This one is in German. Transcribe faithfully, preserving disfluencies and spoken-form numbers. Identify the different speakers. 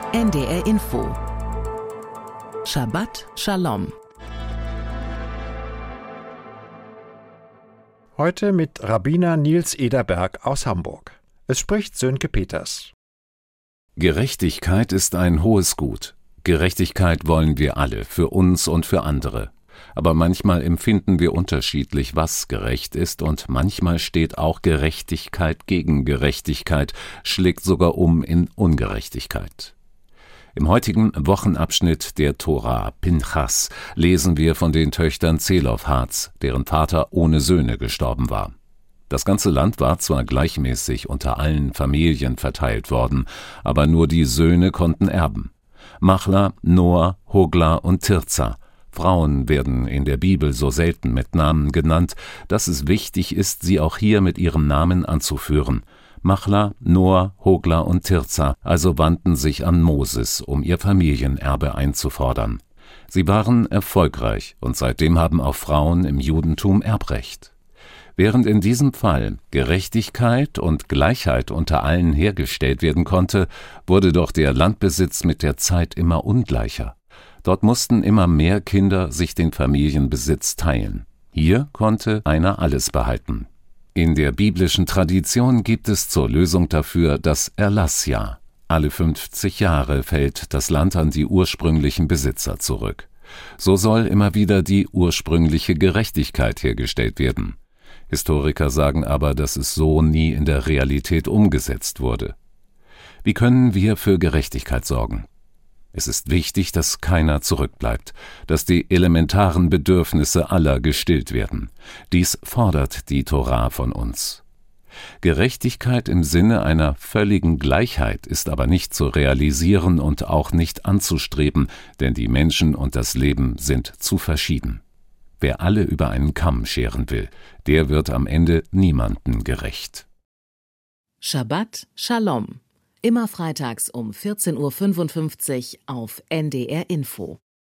Speaker 1: N D R Info Shabbat Shalom.
Speaker 2: Heute mit Rabbiner Nils Ederberg aus Hamburg. Es spricht Sönke Peters.
Speaker 3: Gerechtigkeit ist ein hohes Gut. Gerechtigkeit wollen wir alle, für uns und für andere. Aber manchmal empfinden wir unterschiedlich, was gerecht ist, und manchmal steht auch Gerechtigkeit gegen Gerechtigkeit, schlägt sogar um in Ungerechtigkeit. Im heutigen Wochenabschnitt der Tora, Pinchas, lesen wir von den Töchtern Zelofhads, deren Vater ohne Söhne gestorben war. Das ganze Land war zwar gleichmäßig unter allen Familien verteilt worden, aber nur die Söhne konnten erben. Machla, Noah, Hogla und Tirza. Frauen werden in der Bibel so selten mit Namen genannt, dass es wichtig ist, sie auch hier mit ihrem Namen anzuführen. Machla, Noah, Hogla und Tirza also wandten sich an Moses, um ihr Familienerbe einzufordern. Sie waren erfolgreich, und seitdem haben auch Frauen im Judentum Erbrecht. Während in diesem Fall Gerechtigkeit und Gleichheit unter allen hergestellt werden konnte, wurde doch der Landbesitz mit der Zeit immer ungleicher. Dort mussten immer mehr Kinder sich den Familienbesitz teilen. Hier konnte einer alles behalten. In der biblischen Tradition gibt es zur Lösung dafür das Erlassjahr. Alle fünfzig Jahre fällt das Land an die ursprünglichen Besitzer zurück. So soll immer wieder die ursprüngliche Gerechtigkeit hergestellt werden. Historiker sagen aber, dass es so nie in der Realität umgesetzt wurde. Wie können wir für Gerechtigkeit sorgen? Es ist wichtig, dass keiner zurückbleibt, dass die elementaren Bedürfnisse aller gestillt werden. Dies fordert die Tora von uns. Gerechtigkeit im Sinne einer völligen Gleichheit ist aber nicht zu realisieren und auch nicht anzustreben, denn die Menschen und das Leben sind zu verschieden. Wer alle über einen Kamm scheren will, der wird am Ende niemandem gerecht.
Speaker 1: Shabbat Shalom. Immer freitags um vierzehn Uhr fünfundfünfzig auf N D R Info.